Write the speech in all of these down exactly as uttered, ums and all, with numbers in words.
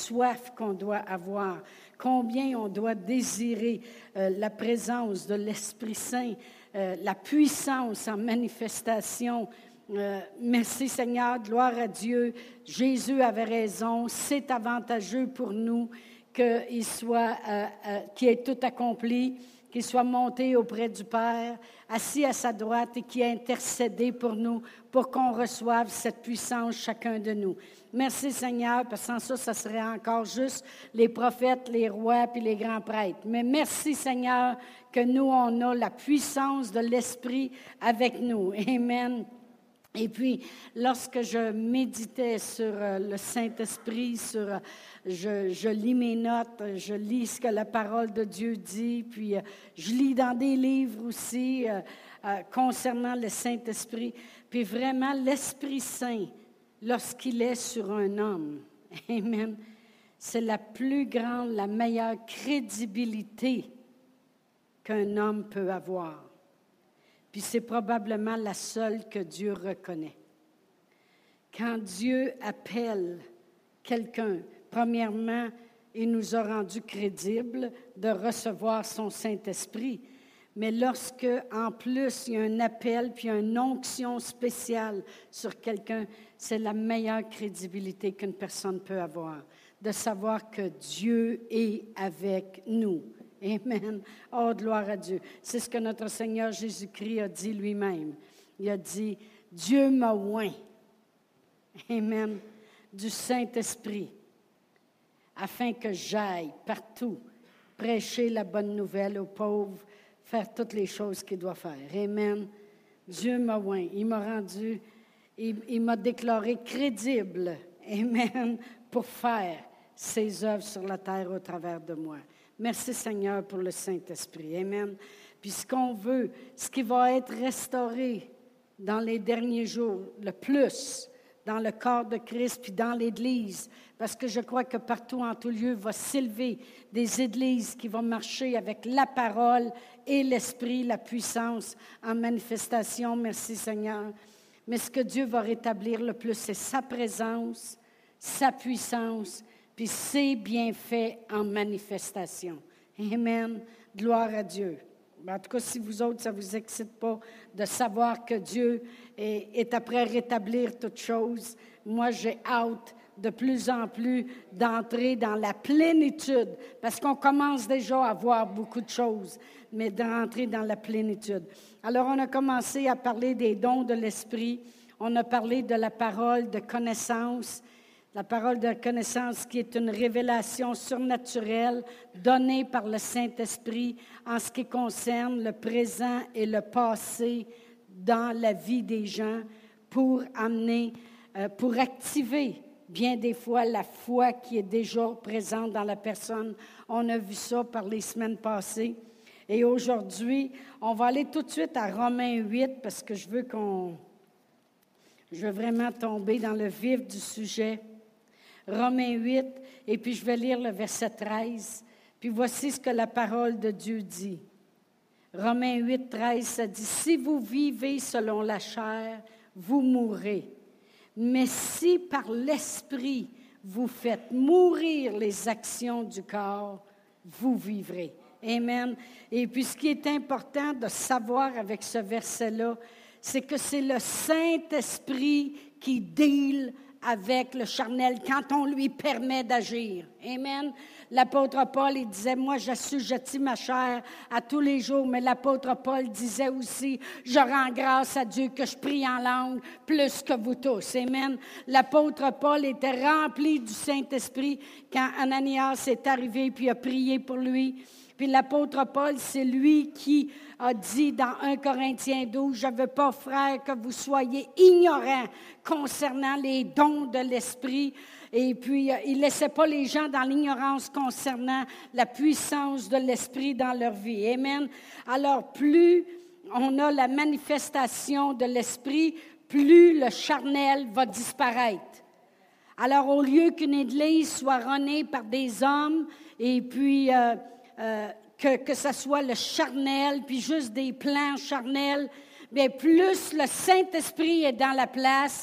soif qu'on doit avoir, combien on doit désirer euh, la présence de l'Esprit Saint, euh, la puissance en manifestation. Euh, merci Seigneur, gloire à Dieu. Jésus avait raison, c'est avantageux pour nous qu'il soit, euh, euh, qu'il ait tout accompli, qu'il soit monté auprès du Père, assis à sa droite et qui a intercédé pour nous, pour qu'on reçoive cette puissance chacun de nous. Merci Seigneur, parce que sans ça, ça serait encore juste les prophètes, les rois puis les grands prêtres. Mais merci Seigneur que nous, on a la puissance de l'Esprit avec nous. Amen. Et puis, lorsque je méditais sur euh, le Saint-Esprit, sur, euh, je, je lis mes notes, je lis ce que la parole de Dieu dit, puis euh, je lis dans des livres aussi euh, euh, concernant le Saint-Esprit. Puis vraiment, l'Esprit Saint, lorsqu'il est sur un homme, amen, c'est la plus grande, la meilleure crédibilité qu'un homme peut avoir. Puis c'est probablement la seule que Dieu reconnaît. Quand Dieu appelle quelqu'un, premièrement, il nous a rendu crédibles de recevoir son Saint-Esprit. Mais lorsque, en plus, il y a un appel puis une onction spéciale sur quelqu'un, c'est la meilleure crédibilité qu'une personne peut avoir, de savoir que Dieu est avec nous. Amen. Oh, gloire à Dieu. C'est ce que notre Seigneur Jésus-Christ a dit lui-même. Il a dit, Dieu m'a oint. Amen. Du Saint-Esprit, afin que j'aille partout prêcher la bonne nouvelle aux pauvres, faire toutes les choses qu'il doit faire. Amen. Dieu m'a oint. Il m'a rendu, il, il m'a déclaré crédible. Amen. Pour faire ses œuvres sur la terre au travers de moi. Merci Seigneur pour le Saint-Esprit. Amen. Puis ce qu'on veut, ce qui va être restauré dans les derniers jours, le plus, dans le corps de Christ, puis dans l'Église, parce que je crois que partout, en tout lieu, va s'élever des églises qui vont marcher avec la parole et l'Esprit, la puissance en manifestation. Merci Seigneur. Mais ce que Dieu va rétablir le plus, c'est sa présence, sa puissance, puis ses bienfaits en manifestation. Amen. Gloire à Dieu. En tout cas, si vous autres, ça ne vous excite pas de savoir que Dieu est, est après rétablir toutes choses, moi, j'ai hâte de plus en plus d'entrer dans la plénitude, parce qu'on commence déjà à voir beaucoup de choses, mais d'entrer dans la plénitude. Alors, on a commencé à parler des dons de l'Esprit, on a parlé de la parole de connaissance, la parole de connaissance qui est une révélation surnaturelle donnée par le Saint-Esprit en ce qui concerne le présent et le passé dans la vie des gens pour amener, euh, pour activer bien des fois la foi qui est déjà présente dans la personne. On a vu ça par les semaines passées. Et aujourd'hui, on va aller tout de suite à Romains huit parce que je veux qu'on, je veux vraiment tomber dans le vif du sujet. Romains huit, et puis je vais lire le verset treize. Puis voici ce que la parole de Dieu dit. Romains huit, treize, ça dit, « Si vous vivez selon la chair, vous mourrez. Mais si par l'Esprit, vous faites mourir les actions du corps, vous vivrez. » Amen. Et puis ce qui est important de savoir avec ce verset-là, c'est que c'est le Saint-Esprit qui deal avec le charnel quand on lui permet d'agir. Amen. L'apôtre Paul, il disait, moi, j'assujettis ma chair à tous les jours, mais l'apôtre Paul disait aussi, je rends grâce à Dieu que je prie en langue plus que vous tous. Amen. L'apôtre Paul était rempli du Saint-Esprit quand Ananias est arrivé puis a prié pour lui. Puis l'apôtre Paul, c'est lui qui a dit dans un Corinthiens douze, « Je ne veux pas, frères, que vous soyez ignorants concernant les dons de l'Esprit. » Et puis, il ne laissait pas les gens dans l'ignorance concernant la puissance de l'Esprit dans leur vie. Amen. Alors, plus on a la manifestation de l'Esprit, plus le charnel va disparaître. Alors, au lieu qu'une Église soit runnée par des hommes, et puis... Euh, Euh, que, que ce soit le charnel, puis juste des plans charnels, bien plus le Saint-Esprit est dans la place,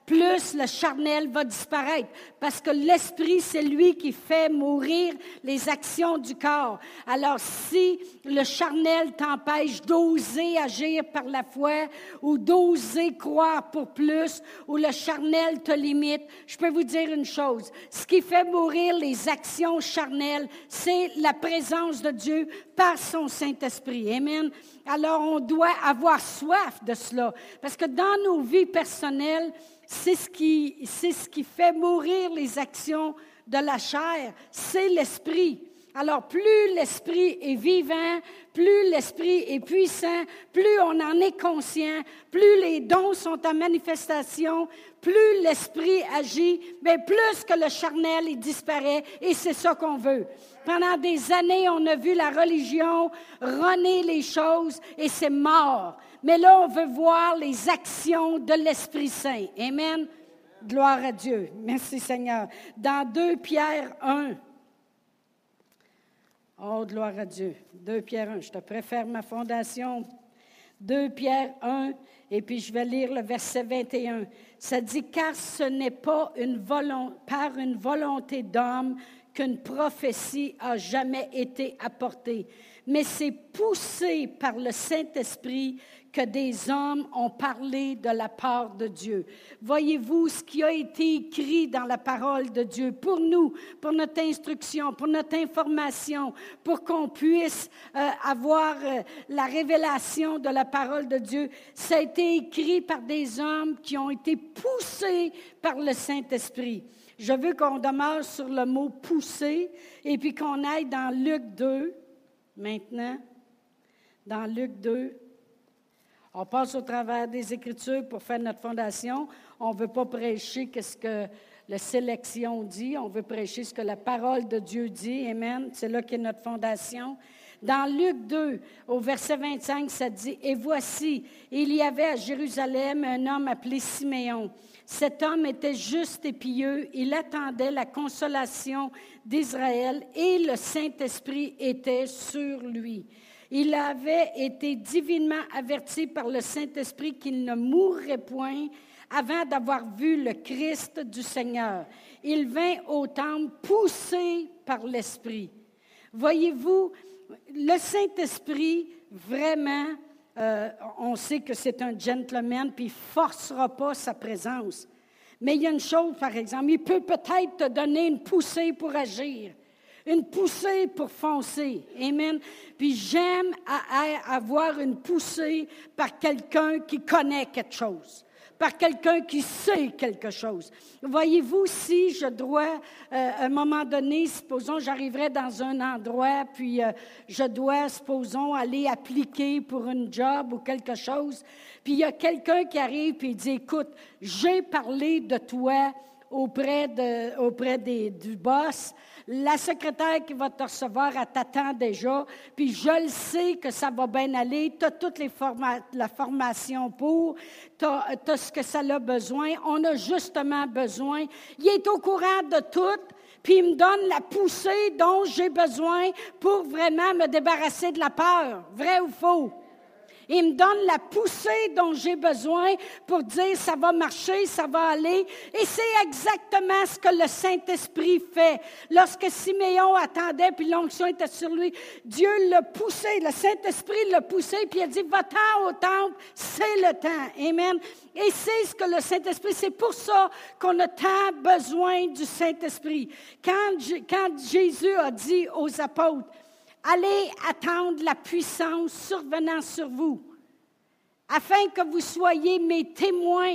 plus le charnel va disparaître. Parce que l'esprit, c'est lui qui fait mourir les actions du corps. Alors, si le charnel t'empêche d'oser agir par la foi ou d'oser croire pour plus, ou le charnel te limite, je peux vous dire une chose. Ce qui fait mourir les actions charnelles, c'est la présence de Dieu par son Saint-Esprit. Amen. Alors, on doit avoir soif de cela. Parce que dans nos vies personnelles, c'est ce qui, c'est ce qui fait mourir les actions de la chair. C'est l'Esprit. Alors, plus l'Esprit est vivant, plus l'Esprit est puissant, plus on en est conscient, plus les dons sont en manifestation, plus l'Esprit agit, mais plus que le charnel, il disparaît, et c'est ça qu'on veut. Pendant des années, on a vu la religion runner les choses, et c'est mort. Mais là, on veut voir les actions de l'Esprit Saint. Amen. Gloire à Dieu. Merci Seigneur. Dans deux Pierre un, oh, gloire à Dieu. deux Pierre un, je te préfère ma fondation. deux Pierre un, et puis je vais lire le verset vingt et un. Ça dit, car ce n'est pas une volonté, par une volonté d'homme qu'une prophétie a jamais été apportée, mais c'est poussé par le Saint-Esprit que des hommes ont parlé de la part de Dieu. Voyez-vous ce qui a été écrit dans la parole de Dieu pour nous, pour notre instruction, pour notre information, pour qu'on puisse euh, avoir euh, la révélation de la parole de Dieu. Ça a été écrit par des hommes qui ont été poussés par le Saint-Esprit. Je veux qu'on demeure sur le mot « pousser » et puis qu'on aille dans Luc deux, maintenant, dans Luc deux. On passe au travers des Écritures pour faire notre fondation. On ne veut pas prêcher ce que la sélection dit. On veut prêcher ce que la parole de Dieu dit. Amen. C'est là qu'est notre fondation. Dans Luc deux, au verset vingt-cinq, ça dit, « Et voici, il y avait à Jérusalem un homme appelé Siméon. Cet homme était juste et pieux. Il attendait la consolation d'Israël et le Saint-Esprit était sur lui. » Il avait été divinement averti par le Saint-Esprit qu'il ne mourrait point avant d'avoir vu le Christ du Seigneur. Il vint au temple poussé par l'Esprit. Voyez-vous, le Saint-Esprit, vraiment, euh, on sait que c'est un gentleman, puis il ne forcera pas sa présence. Mais il y a une chose, par exemple, il peut peut-être te donner une poussée pour agir. Une poussée pour foncer. Amen. Puis j'aime à, à avoir une poussée par quelqu'un qui connaît quelque chose, par quelqu'un qui sait quelque chose. Voyez-vous, si je dois, euh, à un moment donné, supposons, j'arriverai dans un endroit, puis euh, je dois, supposons, aller appliquer pour une job ou quelque chose, puis il y a quelqu'un qui arrive et il dit, écoute, j'ai parlé de toi auprès, de, auprès des, du boss. La secrétaire qui va te recevoir, elle t'attend déjà, puis je le sais que ça va bien aller, tu as toute les forma- la formation pour, tu as ce que ça a besoin, on a justement besoin. Il est au courant de tout, puis il me donne la poussée dont j'ai besoin pour vraiment me débarrasser de la peur. Vrai ou faux? Il me donne la poussée dont j'ai besoin pour dire ça va marcher, ça va aller. Et c'est exactement ce que le Saint-Esprit fait. Lorsque Siméon attendait, puis l'onction était sur lui, Dieu l'a poussé, le Saint-Esprit l'a poussé, puis il a dit, va-t'en au temple, c'est le temps. Amen. Et c'est ce que le Saint-Esprit, c'est pour ça qu'on a tant besoin du Saint-Esprit. Quand, quand Jésus a dit aux apôtres, allez attendre la puissance survenant sur vous, afin que vous soyez mes témoins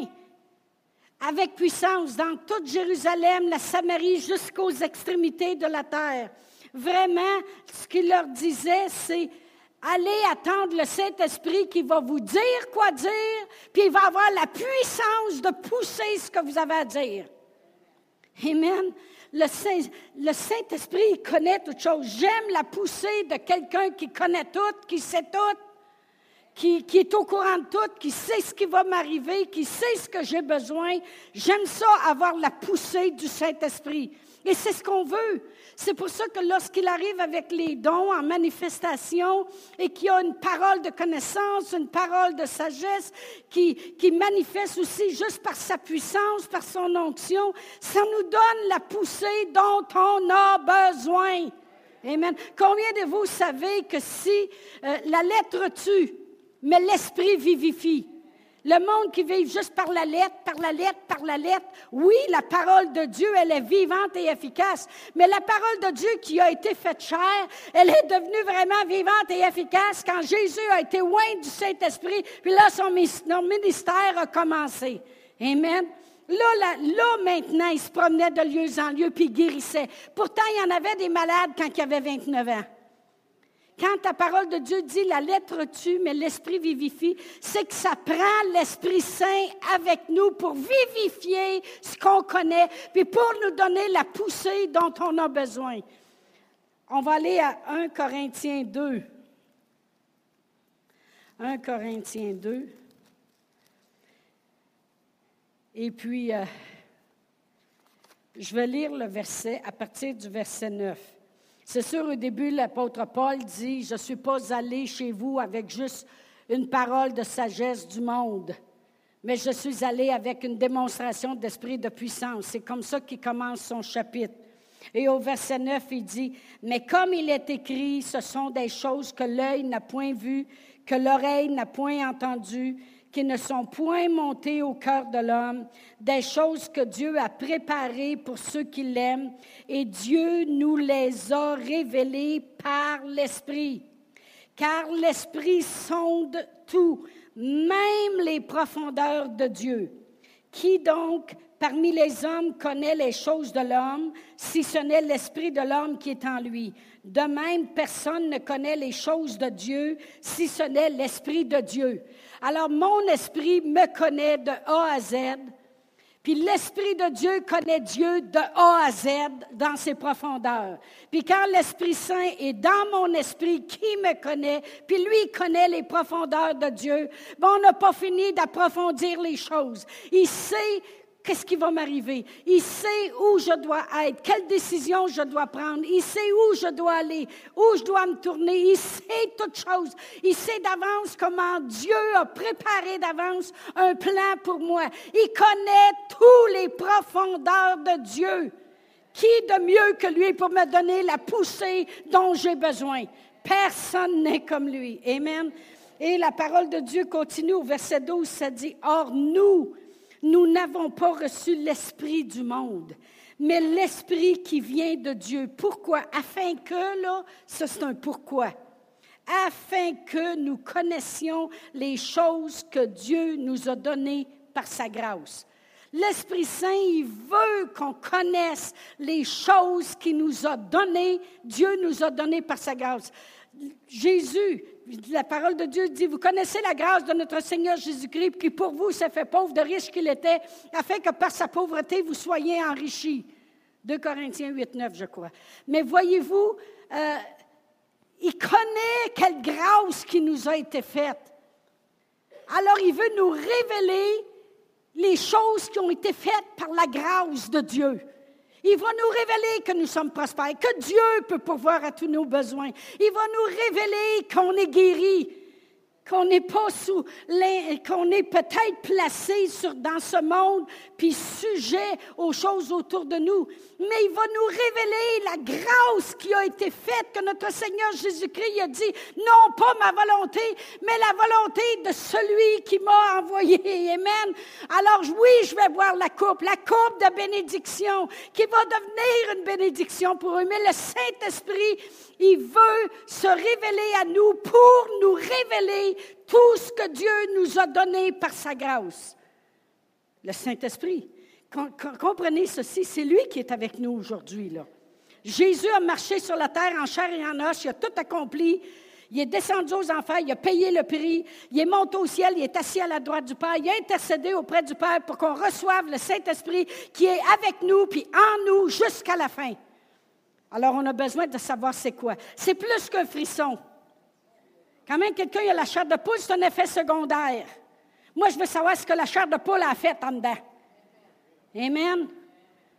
avec puissance dans toute Jérusalem, la Samarie, jusqu'aux extrémités de la terre. Vraiment, ce qu'il leur disait, c'est allez attendre le Saint-Esprit qui va vous dire quoi dire, puis il va avoir la puissance de pousser ce que vous avez à dire. Amen. Le, Saint, le Saint-Esprit, il connaît toutes choses. J'aime la poussée de quelqu'un qui connaît tout, qui sait tout, qui, qui est au courant de tout, qui sait ce qui va m'arriver, qui sait ce que j'ai besoin. J'aime ça, avoir la poussée du Saint-Esprit. Et c'est ce qu'on veut. C'est pour ça que lorsqu'il arrive avec les dons en manifestation et qu'il y a une parole de connaissance, une parole de sagesse qui, qui manifeste aussi juste par sa puissance, par son onction, ça nous donne la poussée dont on a besoin. Amen. Combien de vous savez que si euh, la lettre tue, mais l'esprit vivifie? Le monde qui vit juste par la lettre, par la lettre, par la lettre, oui, la parole de Dieu, elle est vivante et efficace, mais la parole de Dieu qui a été faite chair, elle est devenue vraiment vivante et efficace quand Jésus a été oint du Saint-Esprit, puis là, son ministère a commencé. Amen. Là, là, là, maintenant, il se promenait de lieu en lieu, puis il guérissait. Pourtant, il y en avait des malades quand il avait vingt-neuf ans. Quand ta parole de Dieu dit « la lettre tue, mais l'esprit vivifie », c'est que ça prend l'Esprit Saint avec nous pour vivifier ce qu'on connaît, puis pour nous donner la poussée dont on a besoin. On va aller à un Corinthiens deux. un Corinthiens deux. Et puis, euh, je vais lire le verset à partir du verset neuf. C'est sûr, au début, l'apôtre Paul dit « Je ne suis pas allé chez vous avec juste une parole de sagesse du monde, mais je suis allé avec une démonstration d'esprit de puissance. » C'est comme ça qu'il commence son chapitre. Et au verset neuf, il dit « Mais comme il est écrit, ce sont des choses que l'œil n'a point vues, que l'oreille n'a point entendues, qui ne sont point montées au cœur de l'homme, des choses que Dieu a préparées pour ceux qui l'aiment, et Dieu nous les a révélées par l'Esprit. Car l'Esprit sonde tout, même les profondeurs de Dieu. Qui donc, parmi les hommes, connaît les choses de l'homme, si ce n'est l'Esprit de l'homme qui est en lui? De même, personne ne connaît les choses de Dieu, si ce n'est l'Esprit de Dieu. Alors, mon esprit me connaît de A à Z, puis l'Esprit de Dieu connaît Dieu de A à Z dans ses profondeurs. Puis quand l'Esprit Saint est dans mon esprit, qui me connaît, puis lui connaît les profondeurs de Dieu, ben on n'a pas fini d'approfondir les choses. Il sait qu'est-ce qui va m'arriver. Il sait où je dois être, quelle décision je dois prendre. Il sait où je dois aller, où je dois me tourner. Il sait toutes choses. Il sait d'avance comment Dieu a préparé d'avance un plan pour moi. Il connaît tous les profondeurs de Dieu. Qui de mieux que lui pour me donner la poussée dont j'ai besoin? Personne n'est comme lui. Amen. Et la parole de Dieu continue au verset douze, ça dit « Or, nous, nous n'avons pas reçu l'esprit du monde, mais l'esprit qui vient de Dieu. » Pourquoi? Afin que, là, ça c'est un pourquoi. Afin que nous connaissions les choses que Dieu nous a données par sa grâce. L'Esprit Saint, il veut qu'on connaisse les choses qu'il nous a données, Dieu nous a données par sa grâce. Jésus, la parole de Dieu dit, vous connaissez la grâce de notre Seigneur Jésus-Christ, qui pour vous s'est fait pauvre de riche qu'il était, afin que par sa pauvreté, vous soyez enrichis. deux Corinthiens huit, neuf, je crois. Mais voyez-vous, euh, il connaît quelle grâce qui nous a été faite. Alors, il veut nous révéler les choses qui ont été faites par la grâce de Dieu. Il va nous révéler que nous sommes prospères, que Dieu peut pourvoir à tous nos besoins. Il va nous révéler qu'on est guéris, qu'on n'est pas sous, qu'on est peut-être placé sur, dans ce monde, puis sujet aux choses autour de nous. Mais il va nous révéler la grâce qui a été faite, que notre Seigneur Jésus-Christ a dit, non pas ma volonté, mais la volonté de celui qui m'a envoyé. Amen. Alors oui, je vais boire la coupe, la coupe de bénédiction, qui va devenir une bénédiction pour eux. Mais le Saint-Esprit, il veut se révéler à nous pour nous révéler tout ce que Dieu nous a donné par sa grâce. Le Saint-Esprit. Comprenez ceci, c'est lui qui est avec nous aujourd'hui, là. Jésus a marché sur la terre en chair et en os, il a tout accompli. Il est descendu aux enfers, il a payé le prix, il est monté au ciel, il est assis à la droite du Père, il a intercédé auprès du Père pour qu'on reçoive le Saint-Esprit qui est avec nous, puis en nous, jusqu'à la fin. Alors, on a besoin de savoir c'est quoi. C'est plus qu'un frisson. Quand même, quelqu'un a la chair de poule, c'est un effet secondaire. Moi, je veux savoir ce que la chair de poule a fait en dedans. Amen.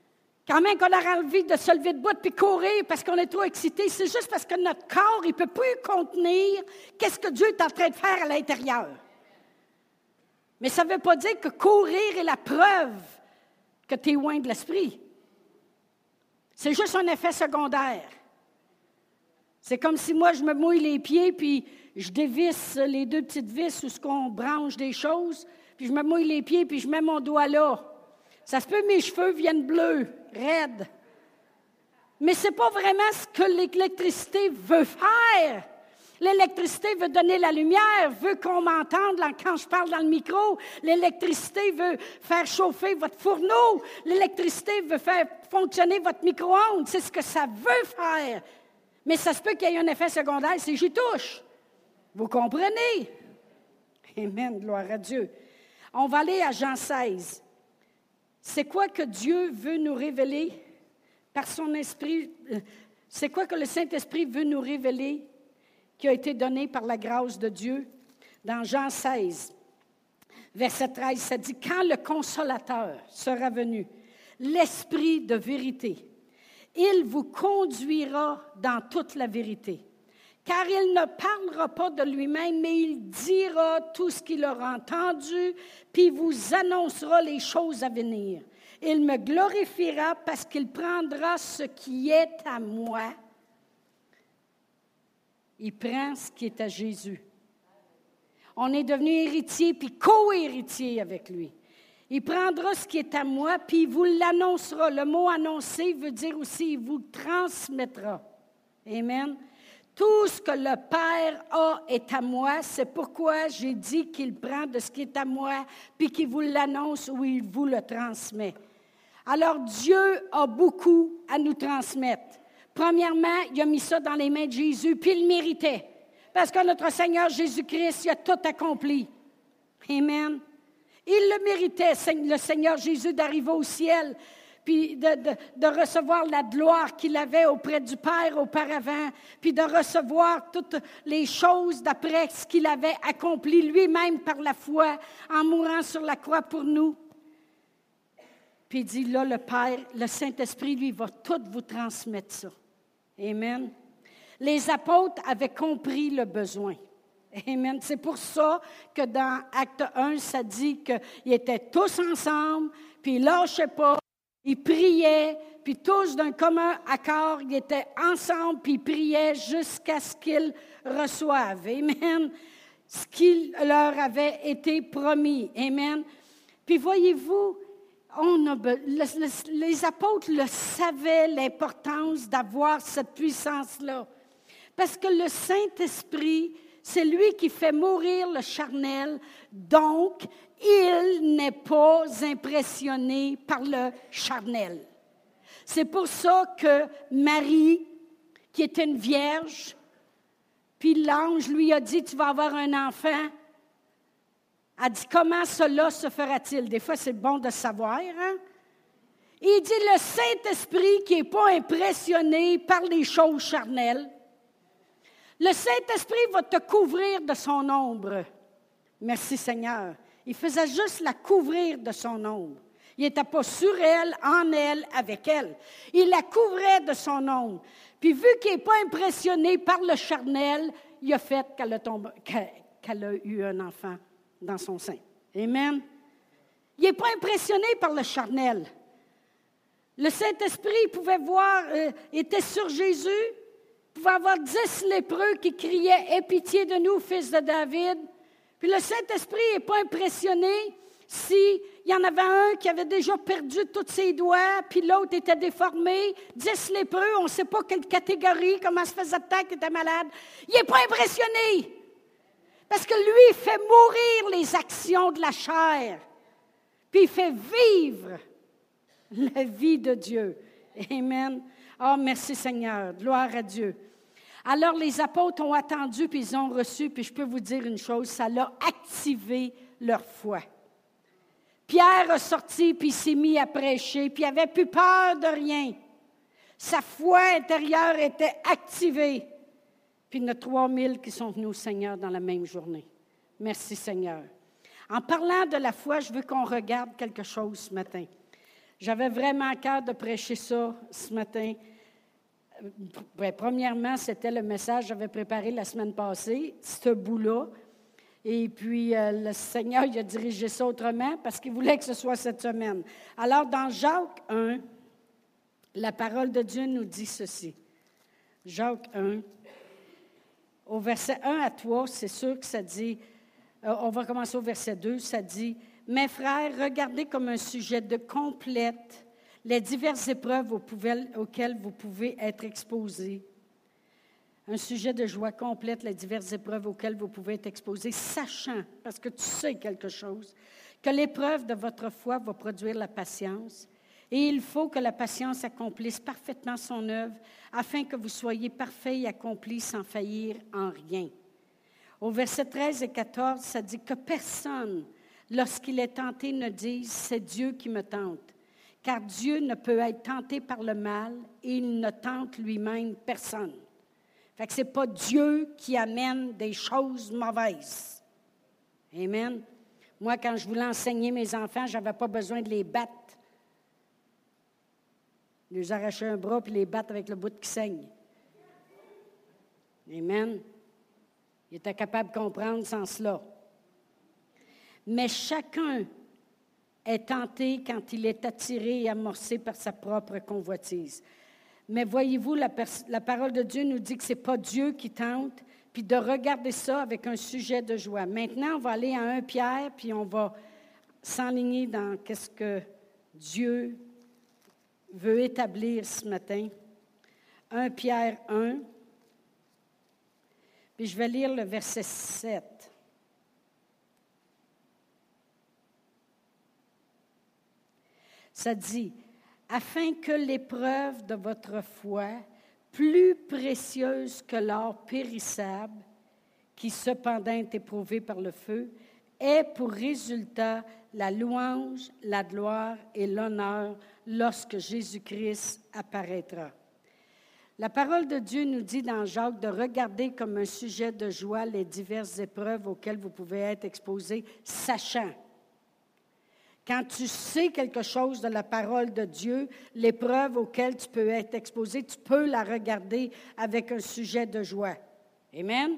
Quand même qu'on a envie de se lever debout puis courir parce qu'on est trop excité, c'est juste parce que notre corps, il ne peut plus contenir qu'est-ce que Dieu est en train de faire à l'intérieur. Mais ça ne veut pas dire que courir est la preuve que tu es loin de l'esprit. C'est juste un effet secondaire. C'est comme si moi, je me mouille les pieds, puis je dévisse les deux petites vis où ce qu'on branche des choses, puis je me mouille les pieds, puis je mets mon doigt là. Ça se peut que mes cheveux viennent bleus, raides. Mais ce n'est pas vraiment ce que l'électricité veut faire. L'électricité veut donner la lumière, veut qu'on m'entende quand je parle dans le micro. L'électricité veut faire chauffer votre fourneau. L'électricité veut faire fonctionner votre micro-ondes. C'est ce que ça veut faire. Mais ça se peut qu'il y ait un effet secondaire, c'est j'y touche. Vous comprenez? Amen, gloire à Dieu. On va aller à Jean seize. C'est quoi que Dieu veut nous révéler par son esprit? C'est quoi que le Saint-Esprit veut nous révéler qui a été donné par la grâce de Dieu? Dans Jean seize, verset treize, ça dit « Quand le Consolateur sera venu, l'Esprit de vérité, il vous conduira dans toute la vérité. Car il ne parlera pas de lui-même, mais il dira tout ce qu'il aura entendu, puis vous annoncera les choses à venir. Il me glorifiera parce qu'il prendra ce qui est à moi. » Il prend ce qui est à Jésus. On est devenu héritier puis co-héritier avec lui. Il prendra ce qui est à moi, puis il vous l'annoncera. Le mot « annoncer » veut dire aussi « il vous transmettra ». Amen. Tout ce que le Père a est à moi. C'est pourquoi j'ai dit qu'il prend de ce qui est à moi, puis qu'il vous l'annonce ou il vous le transmet. Alors Dieu a beaucoup à nous transmettre. Premièrement, il a mis ça dans les mains de Jésus, puis il le méritait. Parce que notre Seigneur Jésus-Christ, il a tout accompli. Amen. Il le méritait, le Seigneur Jésus, d'arriver au ciel, puis de, de, de recevoir la gloire qu'il avait auprès du Père auparavant, puis de recevoir toutes les choses d'après ce qu'il avait accompli lui-même par la foi, en mourant sur la croix pour nous. Puis il dit, là, le Père, le Saint-Esprit, lui, va tout vous transmettre ça. Amen. Les apôtres avaient compris le besoin. Amen. C'est pour ça que dans Acte un, ça dit qu'ils étaient tous ensemble, puis ils ne lâchaient pas, ils priaient, puis tous d'un commun accord, ils étaient ensemble, puis ils priaient jusqu'à ce qu'ils reçoivent. Amen. Ce qui leur avait été promis. Amen. Puis voyez-vous, on a, les, les apôtres le savaient, l'importance d'avoir cette puissance-là. Parce que le Saint-Esprit, c'est lui qui fait mourir le charnel, donc il n'est pas impressionné par le charnel. C'est pour ça que Marie, qui était une vierge, puis l'ange lui a dit, tu vas avoir un enfant. Elle dit, comment cela se fera-t-il? Des fois, c'est bon de savoir, hein? Il dit, le Saint-Esprit qui n'est pas impressionné par les choses charnelles, le Saint-Esprit va te couvrir de son ombre. Merci Seigneur. Il faisait juste la couvrir de son ombre. Il n'était pas sur elle, en elle, avec elle. Il la couvrait de son ombre. Puis vu qu'il n'est pas impressionné par le charnel, il a fait qu'elle a, tombé, qu'elle a eu un enfant dans son sein. Amen. Il n'est pas impressionné par le charnel. Le Saint-Esprit pouvait voir, euh, était sur Jésus, pouvait avoir dix lépreux qui criaient « Aie pitié de nous, fils de David ». Puis le Saint-Esprit n'est pas impressionné s'il y en avait un qui avait déjà perdu tous ses doigts, puis l'autre était déformé. Dix lépreux, on ne sait pas quelle catégorie, comment se faisait peut-être qu'il était malade. Il n'est pas impressionné. Parce que lui, il fait mourir les actions de la chair. Puis il fait vivre la vie de Dieu. Amen. Oh, merci Seigneur. Gloire à Dieu. Alors, les apôtres ont attendu, puis ils ont reçu, puis je peux vous dire une chose, ça l'a activé leur foi. Pierre a sorti, puis il s'est mis à prêcher, puis il n'avait plus peur de rien. Sa foi intérieure était activée. Puis il y en a trois mille qui sont venus au Seigneur dans la même journée. Merci Seigneur. En parlant de la foi, je veux qu'on regarde quelque chose ce matin. J'avais vraiment à cœur de prêcher ça ce matin. Bien, premièrement, c'était le message que j'avais préparé la semaine passée, ce bout-là. Et puis, euh, le Seigneur il a dirigé ça autrement parce qu'il voulait que ce soit cette semaine. Alors, dans Jacques un, la parole de Dieu nous dit ceci. Jacques un, au verset un à trois, c'est sûr que ça dit, euh, on va commencer au verset deux, ça dit, « Mes frères, regardez comme un sujet de complète les diverses épreuves auxquelles vous pouvez être exposés. » Un sujet de joie complète, les diverses épreuves auxquelles vous pouvez être exposés, sachant, parce que tu sais quelque chose, que l'épreuve de votre foi va produire la patience. Et il faut que la patience accomplisse parfaitement son œuvre, afin que vous soyez parfaits et accomplis sans faillir en rien. Au verset treize et quatorze, ça dit que personne, lorsqu'il est tenté, ne dise « c'est Dieu qui me tente ». Car Dieu ne peut être tenté par le mal et il ne tente lui-même personne. Fait que ce n'est pas Dieu qui amène des choses mauvaises. Amen. Moi, quand je voulais enseigner mes enfants, je n'avais pas besoin de les battre. De les arracher un bras et les battre avec le bout qui saigne. Amen. Ils étaient capables de comprendre sans cela. Mais chacun est tenté quand il est attiré et amorcé par sa propre convoitise. Mais voyez-vous, la, pers- la parole de Dieu nous dit que ce n'est pas Dieu qui tente, puis de regarder ça avec un sujet de joie. Maintenant, on va aller à Premier Pierre, puis on va s'enligner dans qu'est-ce que Dieu veut établir ce matin. Premier Pierre un, puis je vais lire le verset sept. Ça dit, « Afin que l'épreuve de votre foi, plus précieuse que l'or périssable, qui cependant est éprouvé par le feu, ait pour résultat la louange, la gloire et l'honneur lorsque Jésus-Christ apparaîtra. » La parole de Dieu nous dit dans Jacques de regarder comme un sujet de joie les diverses épreuves auxquelles vous pouvez être exposés, sachant. Quand tu sais quelque chose de la parole de Dieu, l'épreuve auquel tu peux être exposé, tu peux la regarder avec un sujet de joie. Amen?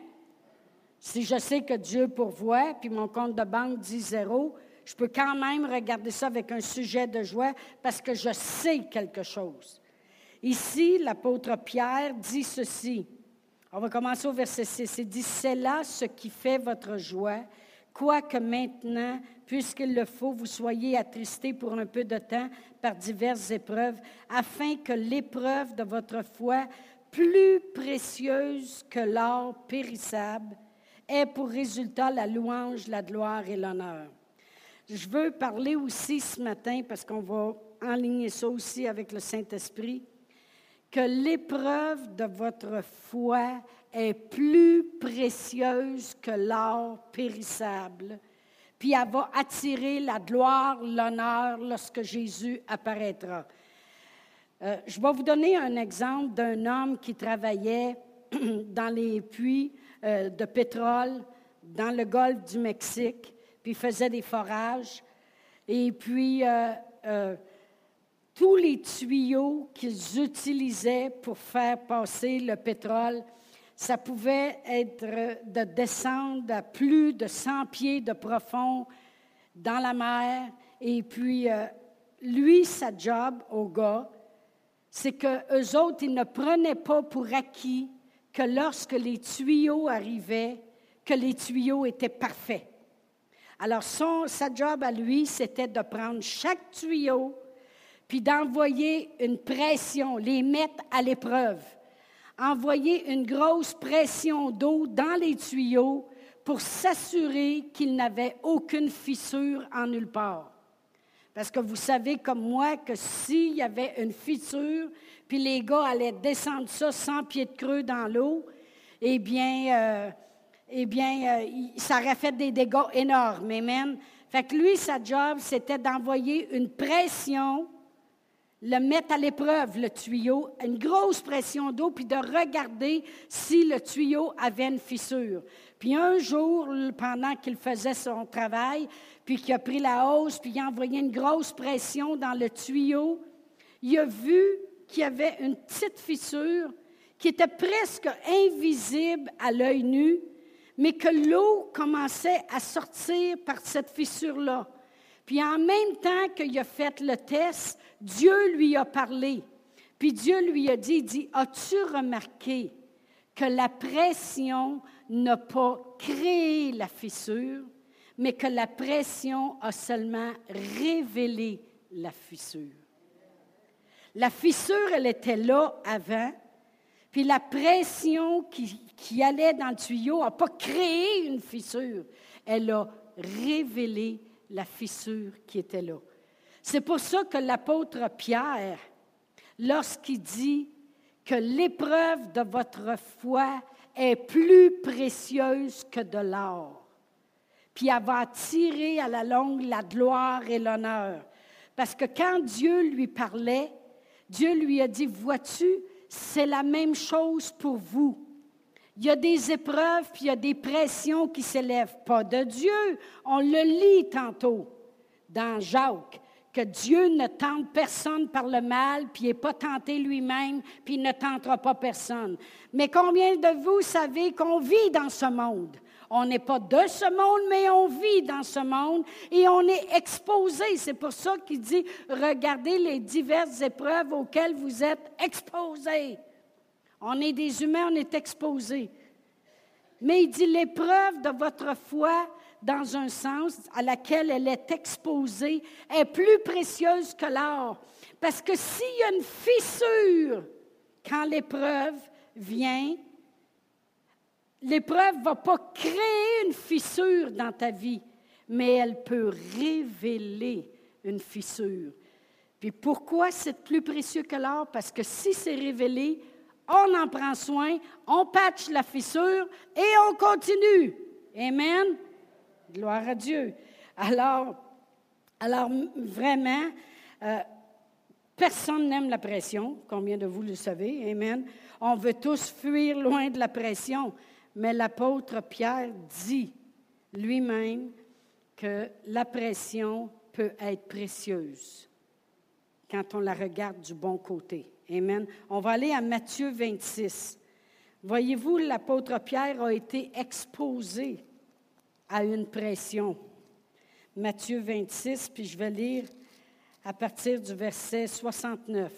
Si je sais que Dieu pourvoit, puis mon compte de banque dit zéro, je peux quand même regarder ça avec un sujet de joie parce que je sais quelque chose. Ici, l'apôtre Pierre dit ceci. On va commencer au verset six. Il dit, « C'est là ce qui fait votre joie, quoique maintenant, puisqu'il le faut, vous soyez attristés pour un peu de temps par diverses épreuves, afin que l'épreuve de votre foi, plus précieuse que l'or périssable, ait pour résultat la louange, la gloire et l'honneur. » Je veux parler aussi ce matin, parce qu'on va enligner ça aussi avec le Saint-Esprit, que l'épreuve de votre foi est plus précieuse que l'or périssable, puis elle va attirer la gloire, l'honneur lorsque Jésus apparaîtra. Euh, je vais vous donner un exemple d'un homme qui travaillait dans les puits euh, de pétrole dans le golfe du Mexique, puis il faisait des forages, et puis euh, euh, tous les tuyaux qu'ils utilisaient pour faire passer le pétrole, ça pouvait être de descendre à plus de cent pieds de profond dans la mer. Et puis, euh, lui, sa job au gars, c'est qu'eux autres, ils ne prenaient pas pour acquis que lorsque les tuyaux arrivaient, que les tuyaux étaient parfaits. Alors, son, sa job à lui, c'était de prendre chaque tuyau puis d'envoyer une pression, les mettre à l'épreuve. Envoyer une grosse pression d'eau dans les tuyaux pour s'assurer qu'il n'avait aucune fissure en nulle part. Parce que vous savez comme moi que s'il y avait une fissure, puis les gars allaient descendre ça cent pieds de creux dans l'eau, eh bien, euh, eh bien euh, ça aurait fait des dégâts énormes. Amen. Fait que lui, sa job, c'était d'envoyer une pression le mettre à l'épreuve, le tuyau, une grosse pression d'eau, puis de regarder si le tuyau avait une fissure. Puis un jour, pendant qu'il faisait son travail, puis qu'il a pris la hausse, puis il a envoyé une grosse pression dans le tuyau, il a vu qu'il y avait une petite fissure qui était presque invisible à l'œil nu, mais que l'eau commençait à sortir par cette fissure-là. Puis en même temps qu'il a fait le test, Dieu lui a parlé. Puis Dieu lui a dit, il dit, as-tu remarqué que la pression n'a pas créé la fissure, mais que la pression a seulement révélé la fissure? La fissure, elle était là avant, puis la pression qui, qui allait dans le tuyau n'a pas créé une fissure, elle a révélé la fissure qui était là. C'est pour ça que l'apôtre Pierre, lorsqu'il dit que l'épreuve de votre foi est plus précieuse que de l'or, puis elle va attirer à la longue la gloire et l'honneur. Parce que quand Dieu lui parlait, Dieu lui a dit, vois-tu, c'est la même chose pour vous. Il y a des épreuves, puis il y a des pressions qui s'élèvent. Pas de Dieu. On le lit tantôt dans Jacques, que Dieu ne tente personne par le mal, puis il n'est pas tenté lui-même, puis il ne tentera pas personne. Mais combien de vous savez qu'on vit dans ce monde? On n'est pas de ce monde, mais on vit dans ce monde et on est exposé. C'est pour ça qu'il dit, regardez les diverses épreuves auxquelles vous êtes exposés. On est des humains, on est exposés. Mais il dit, l'épreuve de votre foi, dans un sens, à laquelle elle est exposée, est plus précieuse que l'or. Parce que s'il y a une fissure, quand l'épreuve vient, l'épreuve ne va pas créer une fissure dans ta vie, mais elle peut révéler une fissure. Puis pourquoi c'est plus précieux que l'or? Parce que si c'est révélé, on en prend soin, on patche la fissure et on continue. Amen? Gloire à Dieu. Alors, alors vraiment, euh, personne n'aime la pression. Combien de vous le savez? Amen? On veut tous fuir loin de la pression. Mais l'apôtre Pierre dit lui-même que la pression peut être précieuse quand on la regarde du bon côté. Amen. On va aller à Matthieu vingt-six. Voyez-vous, l'apôtre Pierre a été exposé à une pression. Matthieu vingt-six, puis je vais lire à partir du verset soixante-neuf.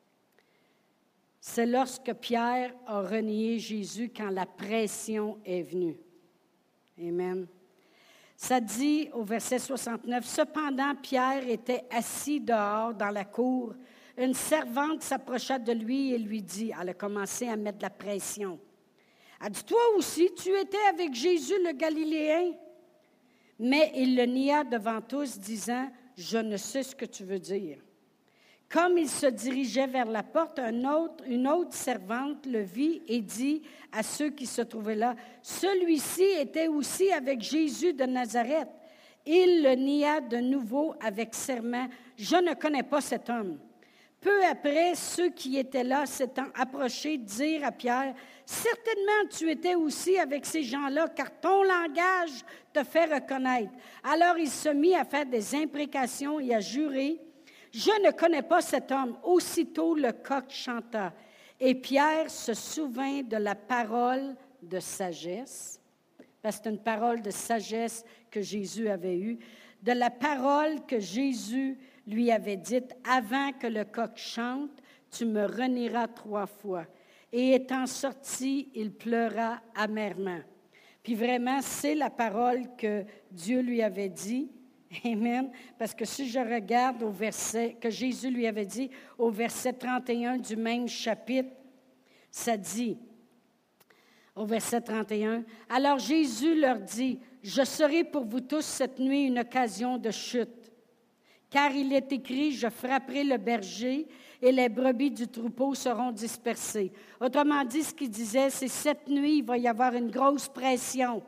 C'est lorsque Pierre a renié Jésus quand la pression est venue. Amen. Ça dit au verset soixante-neuf, « Cependant, Pierre était assis dehors dans la cour. Une servante s'approcha de lui et lui dit, elle a commencé à mettre de la pression. Elle dit, « Toi aussi, tu étais avec Jésus le Galiléen. » Mais il le nia devant tous, disant, « Je ne sais ce que tu veux dire. » Comme il se dirigeait vers la porte, un autre, une autre servante le vit et dit à ceux qui se trouvaient là, « Celui-ci était aussi avec Jésus de Nazareth. » Il le nia de nouveau avec serment, « Je ne connais pas cet homme. » Peu après, ceux qui étaient là s'étant approchés dirent à Pierre, « Certainement tu étais aussi avec ces gens-là, car ton langage te fait reconnaître. » Alors il se mit à faire des imprécations et à jurer, « Je ne connais pas cet homme. » Aussitôt le coq chanta. Et Pierre se souvint de la parole de sagesse, parce que c'est une parole de sagesse que Jésus avait eue, de la parole que Jésus lui avait dite, « Avant que le coq chante, tu me renieras trois fois. » Et étant sorti, il pleura amèrement. Puis vraiment, c'est la parole que Dieu lui avait dit. Amen. Parce que si je regarde au verset que Jésus lui avait dit, au verset trente et un du même chapitre, ça dit, au verset trente et un, « Alors Jésus leur dit, « Je serai pour vous tous cette nuit une occasion de chute. Car il est écrit, je frapperai le berger et les brebis du troupeau seront dispersées. » Autrement dit, ce qu'il disait, c'est cette nuit, il va y avoir une grosse pression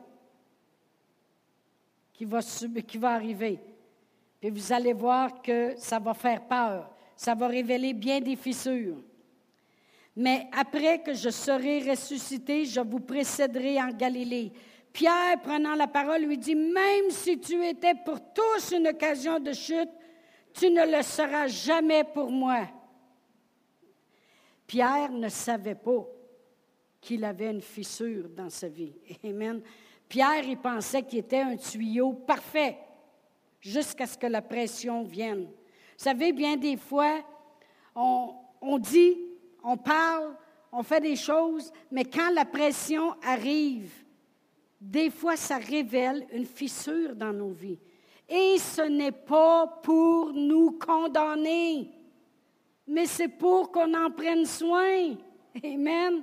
qui va, qui va arriver. Puis vous allez voir que ça va faire peur. Ça va révéler bien des fissures. Mais après que je serai ressuscité, je vous précéderai en Galilée. Pierre, prenant la parole, lui dit, « Même si tu étais pour tous une occasion de chute, tu ne le seras jamais pour moi. » Pierre ne savait pas qu'il avait une fissure dans sa vie. Amen. Pierre, il pensait qu'il était un tuyau parfait jusqu'à ce que la pression vienne. Vous savez, bien des fois, on, on dit, on parle, on fait des choses, mais quand la pression arrive, des fois, ça révèle une fissure dans nos vies. Et ce n'est pas pour nous condamner, mais c'est pour qu'on en prenne soin. Amen.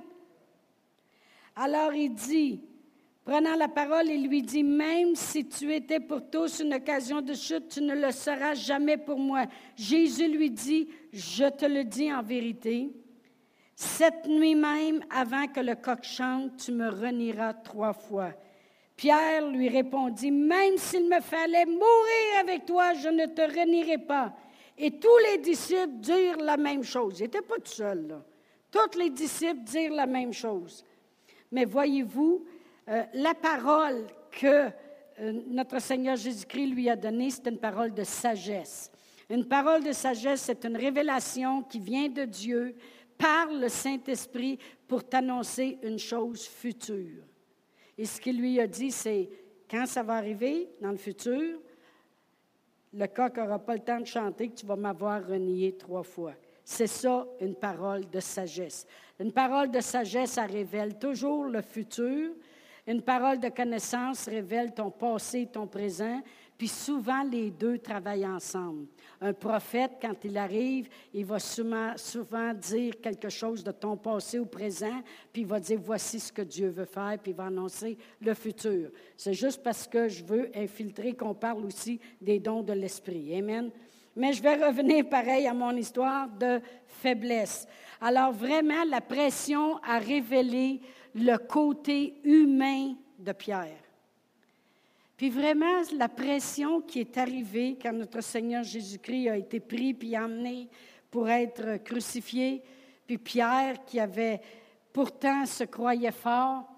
Alors il dit, prenant la parole, il lui dit, « Même si tu étais pour tous une occasion de chute, tu ne le seras jamais pour moi. » Jésus lui dit, « Je te le dis en vérité, cette nuit même, avant que le coq chante, tu me renieras trois fois. » Pierre lui répondit, « Même s'il me fallait mourir avec toi, je ne te renierai pas. » Et tous les disciples dirent la même chose. Ils n'étaient pas tout seuls, là. Tous les disciples dirent la même chose. Mais voyez-vous, euh, la parole que euh, notre Seigneur Jésus-Christ lui a donnée, c'est une parole de sagesse. Une parole de sagesse, c'est une révélation qui vient de Dieu par le Saint-Esprit pour t'annoncer une chose future. Et ce qu'il lui a dit, c'est, quand ça va arriver dans le futur, le coq n'aura pas le temps de chanter que tu vas m'avoir renié trois fois. C'est ça, une parole de sagesse. Une parole de sagesse, ça révèle toujours le futur. Une parole de connaissance révèle ton passé et ton présent. Puis souvent, les deux travaillent ensemble. Un prophète, quand il arrive, il va souvent, souvent dire quelque chose de ton passé au présent, puis il va dire, voici ce que Dieu veut faire, puis il va annoncer le futur. C'est juste parce que je veux infiltrer qu'on parle aussi des dons de l'Esprit. Amen. Mais je vais revenir pareil à mon histoire de faiblesse. Alors vraiment, la pression a révélé le côté humain de Pierre. Puis vraiment, la pression qui est arrivée quand notre Seigneur Jésus-Christ a été pris puis emmené pour être crucifié, puis Pierre qui avait pourtant se croyait fort,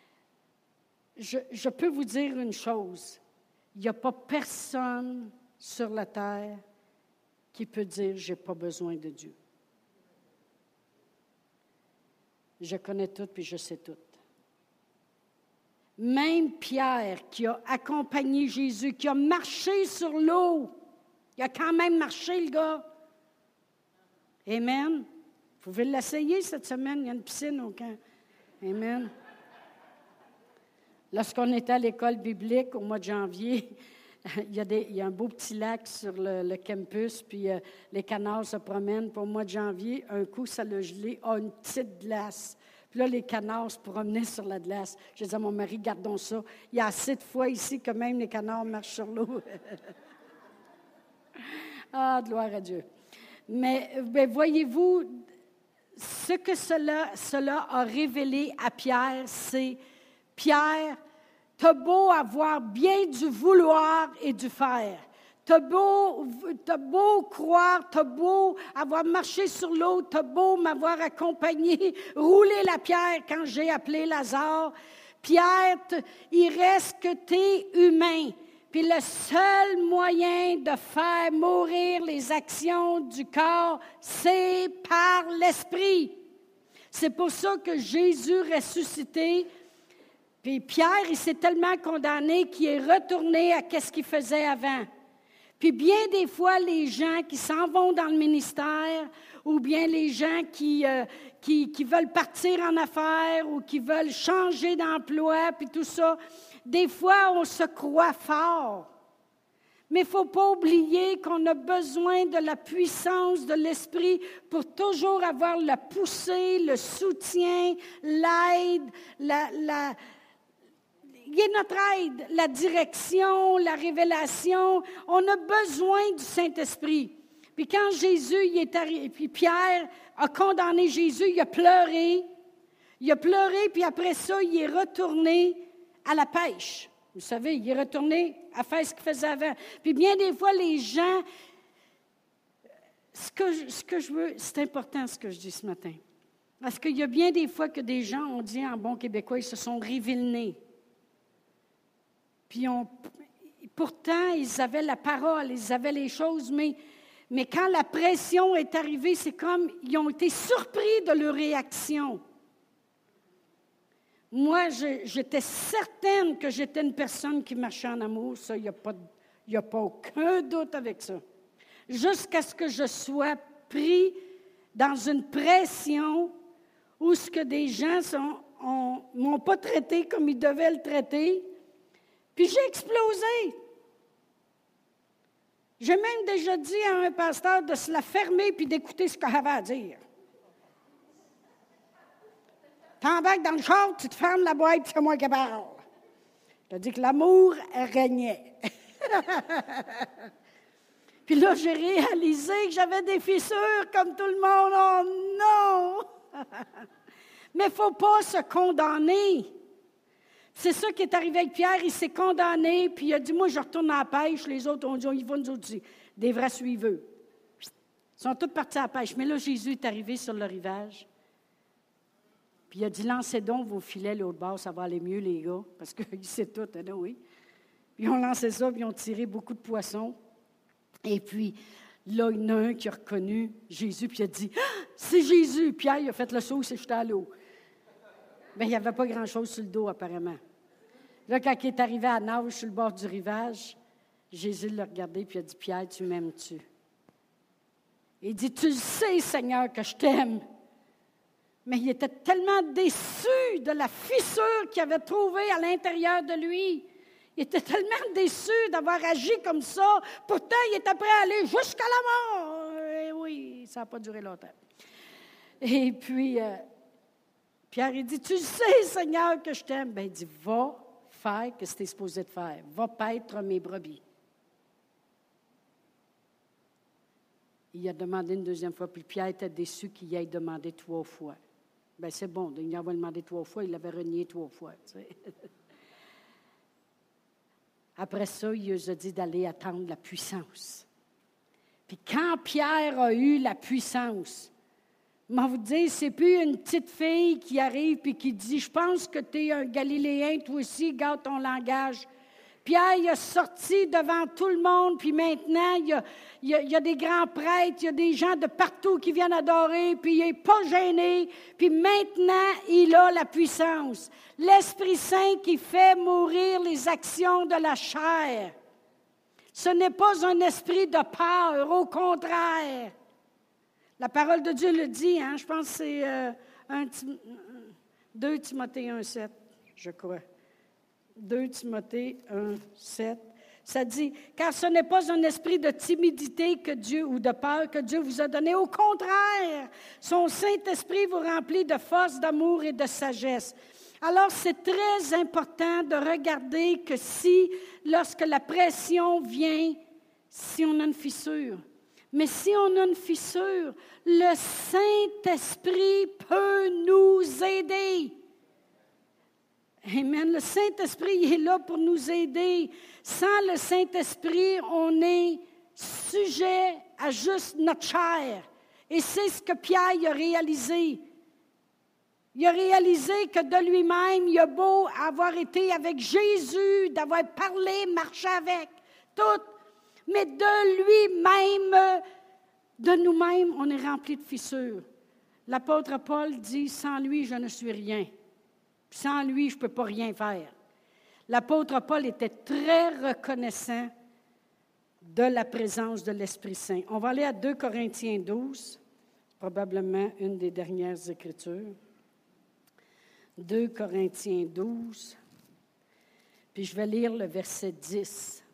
je, je peux vous dire une chose, il n'y a pas personne sur la terre qui peut dire « j'ai pas besoin de Dieu ». Je connais tout puis je sais tout. Même Pierre, qui a accompagné Jésus, qui a marché sur l'eau, il a quand même marché, le gars. Amen. Vous pouvez l'essayer cette semaine, il y a une piscine au camp. Amen. Lorsqu'on était à l'école biblique au mois de janvier, il y a, des, il y a un beau petit lac sur le, le campus, puis euh, les canards se promènent. Puis au mois de janvier, un coup, ça l'a gelé, a une petite glace. Puis là, les canards se promenaient sur la glace. Je disais à mon mari, gardons ça. Il y a assez de fois ici que même les canards marchent sur l'eau. Ah, gloire à Dieu. Mais, mais voyez-vous, ce que cela, cela a révélé à Pierre, c'est, Pierre, t'as beau avoir bien du vouloir et du faire. T'as beau, t'as beau croire, t'as beau avoir marché sur l'eau, t'as beau m'avoir accompagné, rouler la pierre quand j'ai appelé Lazare. Pierre, il reste que t'es humain. Puis le seul moyen de faire mourir les actions du corps, c'est par l'Esprit. C'est pour ça que Jésus ressuscité, puis Pierre, il s'est tellement condamné qu'il est retourné à ce qu'il faisait avant. Puis bien des fois, les gens qui s'en vont dans le ministère ou bien les gens qui, euh, qui, qui veulent partir en affaires ou qui veulent changer d'emploi, puis tout ça, des fois, on se croit fort. Mais il ne faut pas oublier qu'on a besoin de la puissance de l'Esprit pour toujours avoir la poussée, le soutien, l'aide, la... la Il est notre aide, la direction, la révélation. On a besoin du Saint-Esprit. Puis quand Jésus il est arrivé, puis Pierre a condamné Jésus, il a pleuré. Il a pleuré, puis après ça, il est retourné à la pêche. Vous savez, il est retourné à faire ce qu'il faisait avant. Puis bien des fois, les gens ce que, je, ce que je veux, c'est important ce que je dis ce matin. Parce qu'il y a bien des fois que des gens, on dit en bon québécois, ils se sont révilnés. Puis on, pourtant, ils avaient la parole, ils avaient les choses, mais, mais quand la pression est arrivée, c'est comme, ils ont été surpris de leur réaction. Moi, je, j'étais certaine que j'étais une personne qui marchait en amour. Ça, il n'y a pas, il n'y a pas aucun doute avec ça. Jusqu'à ce que je sois pris dans une pression où ce que des gens ne m'ont pas traité comme ils devaient le traiter. Puis j'ai explosé. J'ai même déjà dit à un pasteur de se la fermer puis d'écouter ce qu'elle avait à dire. T'embarques dans le char, tu te fermes la boîte, c'est moi qui parle. Je te dis que l'amour régnait. Puis là, j'ai réalisé que j'avais des fissures comme tout le monde. Oh non! Mais il ne faut pas se condamner. C'est ça qui est arrivé avec Pierre. Il s'est condamné, puis il a dit, moi, je retourne à la pêche. Les autres ont dit, on y va, nous autres aussi. Des vrais suiveux. Ils sont tous partis à la pêche. Mais là, Jésus est arrivé sur le rivage. Puis il a dit, lancez donc vos filets l'autre bord, ça va aller mieux, les gars. Parce qu'il sait tout, hein, oui. Puis ils ont lancé ça, puis ils ont tiré beaucoup de poissons. Et puis, là, il y en a un qui a reconnu Jésus, puis il a dit, ah, c'est Jésus! Pierre, il a fait le saut, il s'est jeté à l'eau. Bien, il n'y avait pas grand-chose sur le dos, apparemment. Là, quand il est arrivé à nage sur le bord du rivage, Jésus l'a regardé, puis il a dit, Pierre, tu m'aimes-tu? Il dit, tu le sais, Seigneur, que je t'aime. Mais il était tellement déçu de la fissure qu'il avait trouvée à l'intérieur de lui. Il était tellement déçu d'avoir agi comme ça. Pourtant, il était prêt à aller jusqu'à la mort. Et oui, ça n'a pas duré longtemps. Et puis, euh, Pierre, il dit, tu sais, Seigneur, que je t'aime. Bien, il dit, va faire ce que tu es supposé de faire. Va paître mes brebis. Il a demandé une deuxième fois, puis Pierre était déçu qu'il y ait demandé trois fois. Bien, c'est bon, il en va demander trois fois, il l'avait renié trois fois. Tu sais. Après ça, il lui a dit d'aller attendre la puissance. Puis quand Pierre a eu la puissance, je vais vous dire, c'est plus une petite fille qui arrive et qui dit, je pense que tu es un Galiléen, toi aussi, garde ton langage. Pierre, il a sorti devant tout le monde, puis maintenant, il y a, il y a, il y a des grands prêtres, il y a des gens de partout qui viennent adorer, puis il n'est pas gêné, puis maintenant, il a la puissance. L'Esprit Saint qui fait mourir les actions de la chair. Ce n'est pas un esprit de peur, au contraire. La parole de Dieu le dit, hein, je pense que c'est euh, un, deux Timothée un, sept, je crois. deux Timothée un, sept, ça dit, « Car ce n'est pas un esprit de timidité que Dieu ou de peur que Dieu vous a donné. Au contraire, son Saint-Esprit vous remplit de force, d'amour et de sagesse. » Alors, c'est très important de regarder que si, lorsque la pression vient, si on a une fissure, mais si on a une fissure, le Saint-Esprit peut nous aider. Amen. Le Saint-Esprit il est là pour nous aider. Sans le Saint-Esprit, on est sujet à juste notre chair. Et c'est ce que Pierre a réalisé. Il a réalisé que de lui-même, il a beau avoir été avec Jésus, d'avoir parlé, marché avec, tout, mais de lui-même, de nous-mêmes, on est rempli de fissures. L'apôtre Paul dit, « Sans lui, je ne suis rien. » Sans lui, je ne peux pas rien faire. L'apôtre Paul était très reconnaissant de la présence de l'Esprit Saint. On va aller à deux Corinthiens douze, probablement une des dernières Écritures. deux Corinthiens douze, puis je vais lire le verset dix.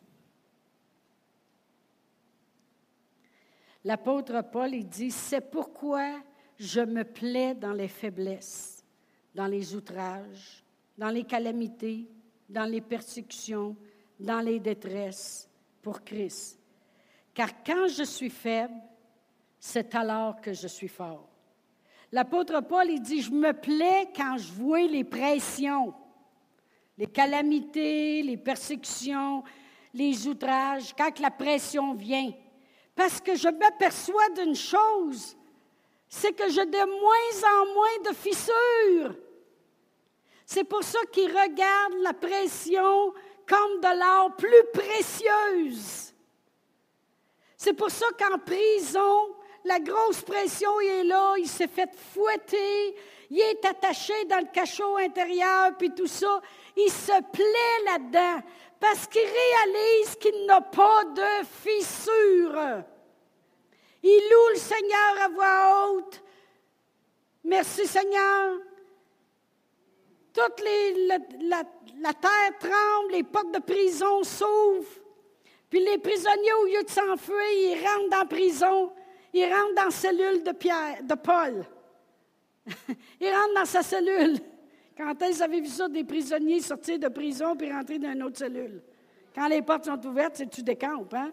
L'apôtre Paul, il dit, « C'est pourquoi je me plais dans les faiblesses, dans les outrages, dans les calamités, dans les persécutions, dans les détresses, pour Christ. Car quand je suis faible, c'est alors que je suis fort. » L'apôtre Paul, il dit, « Je me plais quand je vois les pressions, les calamités, les persécutions, les outrages, quand la pression vient. Parce que je m'aperçois d'une chose, c'est que j'ai de moins en moins de fissures. C'est pour ça qu'ils regardent la pression comme de l'or plus précieuse. C'est pour ça qu'en prison, la grosse pression il est là, il s'est fait fouetter, il est attaché dans le cachot intérieur, puis tout ça. Il se plaît là-dedans parce qu'il réalise qu'il n'a pas de fissure. Il loue le Seigneur à voix haute. Merci Seigneur. Toute les, la, la, la terre tremble, les portes de prison s'ouvrent. Puis les prisonniers, au lieu de s'enfuir, ils rentrent dans la prison. Ils rentrent dans la cellule de, Pierre, de Paul. Ils rentrent dans sa cellule. Quand est-ce que vous avez vu ça, des prisonniers sortir de prison puis rentrer dans une autre cellule? Quand les portes sont ouvertes, c'est que tu décampes, hein?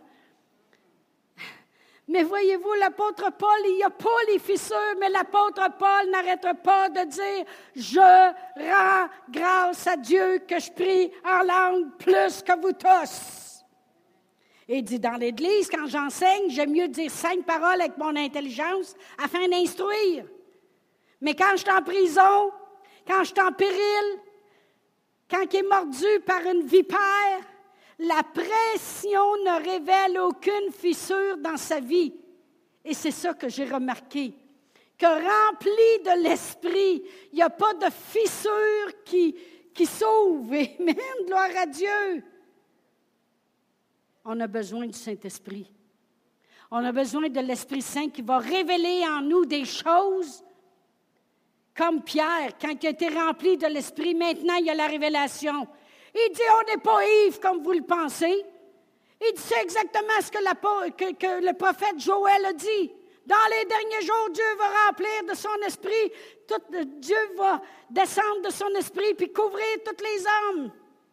Mais voyez-vous, l'apôtre Paul, il n'y a pas les fissures, mais l'apôtre Paul n'arrête pas de dire « Je rends grâce à Dieu que je prie en langue plus que vous tous. » Et il dit, dans l'Église, quand j'enseigne, j'aime mieux dire cinq paroles avec mon intelligence afin d'instruire. Mais quand je suis en prison, quand je suis en péril, quand il est mordu par une vipère, la pression ne révèle aucune fissure dans sa vie. Et c'est ça que j'ai remarqué, que rempli de l'Esprit, il n'y a pas de fissure qui, qui s'ouvre. Amen, gloire à Dieu. On a besoin du Saint-Esprit. On a besoin de l'Esprit Saint qui va révéler en nous des choses comme Pierre, quand il a été rempli de l'Esprit, maintenant il y a la révélation. Il dit, on n'est pas ivre comme vous le pensez. Il dit, c'est exactement ce que, la, que, que le prophète Joël a dit. Dans les derniers jours, Dieu va remplir de son esprit, tout, Dieu va descendre de son esprit puis couvrir tous les hommes.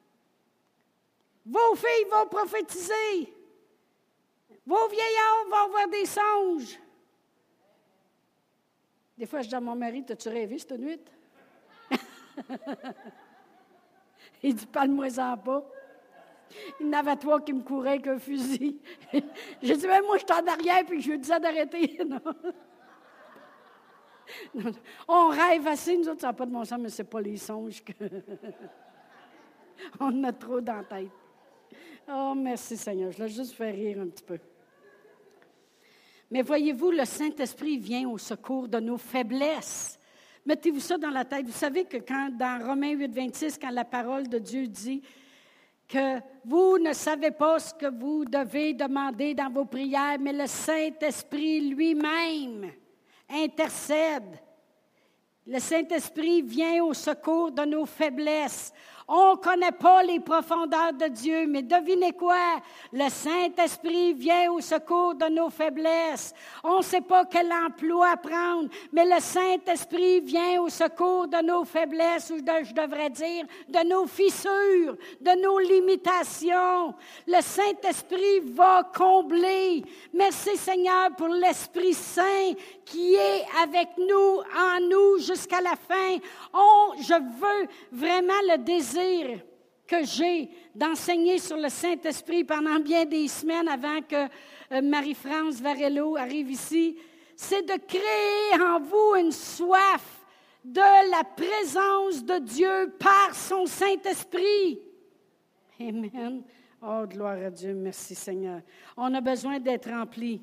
Vos filles vont prophétiser. Vos vieillards vont avoir des songes. Des fois, je dis à mon mari, t'as-tu rêvé cette nuit? Il dit, parle-moi-en pas. Il y en avait trois qui me couraient avec un fusil. J'ai dit, ben moi, je suis en arrière puis je lui disais d'arrêter. Non. Non. On rêve assez, nous autres, ça n'a pas de bon sens, mais ce n'est pas les songes que. On en a trop dans la tête. Oh, merci Seigneur. Je l'ai juste fait rire un petit peu. Mais voyez-vous, le Saint-Esprit vient au secours de nos faiblesses. Mettez-vous ça dans la tête. Vous savez que quand, dans Romains huit, vingt-six, quand la parole de Dieu dit que vous ne savez pas ce que vous devez demander dans vos prières, mais le Saint-Esprit lui-même intercède. Le Saint-Esprit vient au secours de nos faiblesses. On ne connaît pas les profondeurs de Dieu, mais devinez quoi? Le Saint-Esprit vient au secours de nos faiblesses. On ne sait pas quel emploi prendre, mais le Saint-Esprit vient au secours de nos faiblesses, ou de, je devrais dire, de nos fissures, de nos limitations. Le Saint-Esprit va combler. Merci Seigneur pour l'Esprit Saint qui est avec nous, en nous, jusqu'à la fin. Oh, je veux vraiment le désir que j'ai d'enseigner sur le Saint-Esprit pendant bien des semaines avant que euh, Marie-France Varello arrive ici, c'est de créer en vous une soif de la présence de Dieu par son Saint-Esprit. Amen. Oh, gloire à Dieu. Merci Seigneur. On a besoin d'être remplis.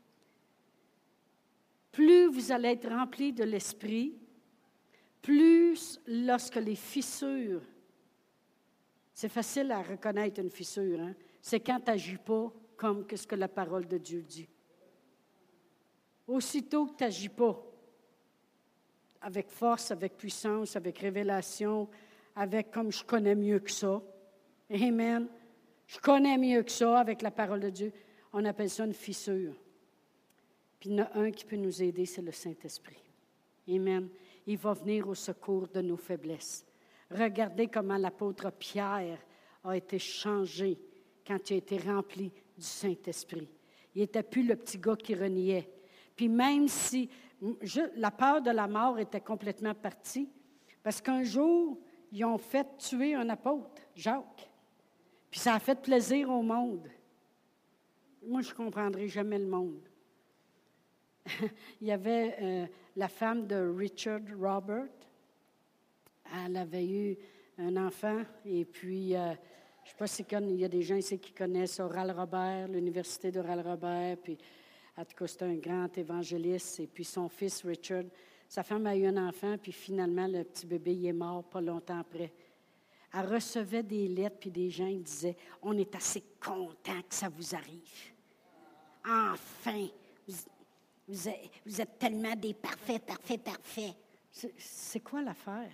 Plus vous allez être remplis de l'Esprit, plus lorsque les fissures, c'est facile à reconnaître une fissure, hein? C'est quand tu n'agis pas comme ce que la parole de Dieu dit. Aussitôt que tu n'agis pas avec force, avec puissance, avec révélation, avec comme je connais mieux que ça, amen, je connais mieux que ça avec la parole de Dieu, on appelle ça une fissure. Puis il y en a un qui peut nous aider, c'est le Saint-Esprit. Amen. Il va venir au secours de nos faiblesses. Regardez comment l'apôtre Pierre a été changé quand il a été rempli du Saint-Esprit. Il n'était plus le petit gars qui reniait. Puis même si je, la peur de la mort était complètement partie, parce qu'un jour, ils ont fait tuer un apôtre, Jacques. Puis ça a fait plaisir au monde. moi, je ne comprendrai jamais le monde. Il y avait euh, la femme de Richard Robert. Elle avait eu un enfant, et puis, euh, je ne sais pas si il y a des gens ici qui connaissent Oral Robert, l'université d'Oral Robert, puis en tout cas, c'est un grand évangéliste, et puis son fils Richard, sa femme a eu un enfant, puis finalement, le petit bébé, il est mort pas longtemps après. Elle recevait des lettres, puis des gens ils disaient, « On est assez contents que ça vous arrive. Enfin, vous, vous, êtes, vous êtes tellement des parfaits, parfaits, parfaits. » C'est, c'est quoi l'affaire?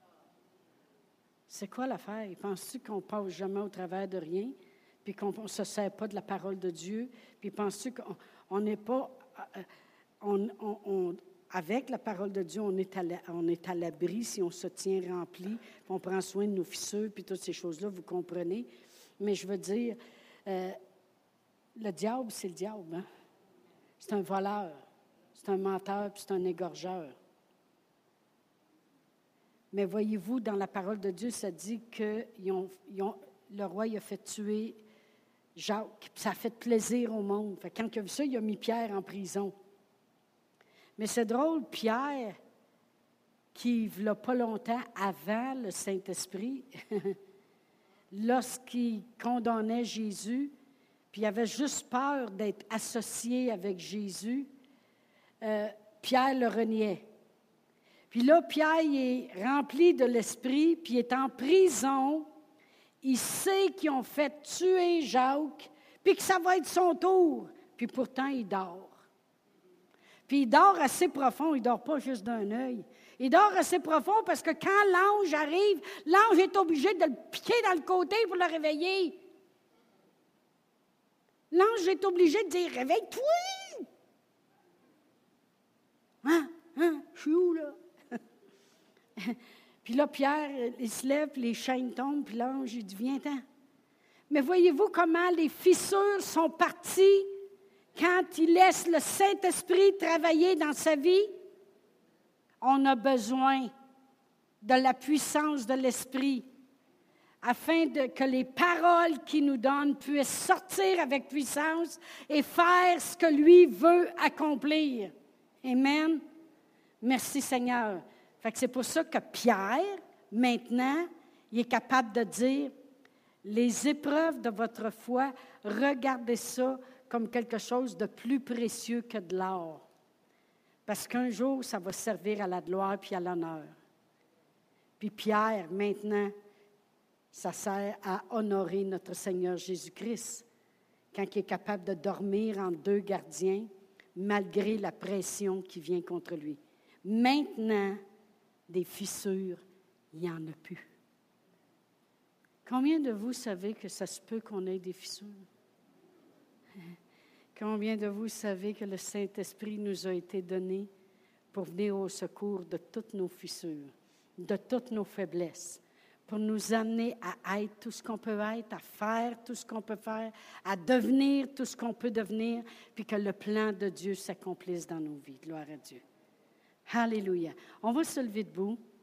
C'est quoi l'affaire? Penses-tu qu'on passe jamais au travers de rien, puis qu'on ne se sert pas de la parole de Dieu? Puis penses-tu qu'on n'est pas... On, on, on, avec la parole de Dieu, on est, à la, on est à l'abri si on se tient rempli, on prend soin de nos fissures, puis toutes ces choses-là, vous comprenez. Mais je veux dire, euh, le diable, c'est le diable. Hein? C'est un voleur, c'est un menteur, puis c'est un égorgeur. Mais voyez-vous, dans la parole de Dieu, ça dit que ils ont, ils ont, le roi il a fait tuer Jacques. Puis ça a fait plaisir au monde. Fait que quand il a vu ça, il a mis Pierre en prison. Mais c'est drôle, Pierre, qui, il n'y a pas longtemps avant le Saint-Esprit, lorsqu'il condamnait Jésus, puis il avait juste peur d'être associé avec Jésus, euh, Pierre le reniait. Puis là, Pierre il est rempli de l'Esprit, puis il est en prison. Il sait qu'ils ont fait tuer Jacques, puis que ça va être son tour. Puis pourtant, il dort. Puis il dort assez profond, il ne dort pas juste d'un œil. Il dort assez profond parce que quand l'ange arrive, l'ange est obligé de le piquer dans le côté pour le réveiller. L'ange est obligé de dire « Réveille-toi! » Hein? Hein? Je suis où, là? Puis là, Pierre, il se lève, puis les chaînes tombent, puis l'ange, il dit « Viens-t'en. » Mais voyez-vous comment les fissures sont parties quand il laisse le Saint-Esprit travailler dans sa vie? On a besoin de la puissance de l'Esprit afin de, que les paroles qu'il nous donne puissent sortir avec puissance et faire ce que lui veut accomplir. Amen. Merci Seigneur. Fait que c'est pour ça que Pierre, maintenant, il est capable de dire, les épreuves de votre foi, regardez ça comme quelque chose de plus précieux que de l'or. Parce qu'un jour, ça va servir à la gloire puis à l'honneur. Puis Pierre, maintenant, ça sert à honorer notre Seigneur Jésus-Christ quand il est capable de dormir entre deux gardiens malgré la pression qui vient contre lui. Maintenant, des fissures, il n'y en a plus. Combien de vous savez que ça se peut qu'on ait des fissures? Combien de vous savez que le Saint-Esprit nous a été donné pour venir au secours de toutes nos fissures, de toutes nos faiblesses, pour nous amener à être tout ce qu'on peut être, à faire tout ce qu'on peut faire, à devenir tout ce qu'on peut devenir, puis que le plan de Dieu s'accomplisse dans nos vies. Gloire à Dieu. Alléluia. On va se lever debout.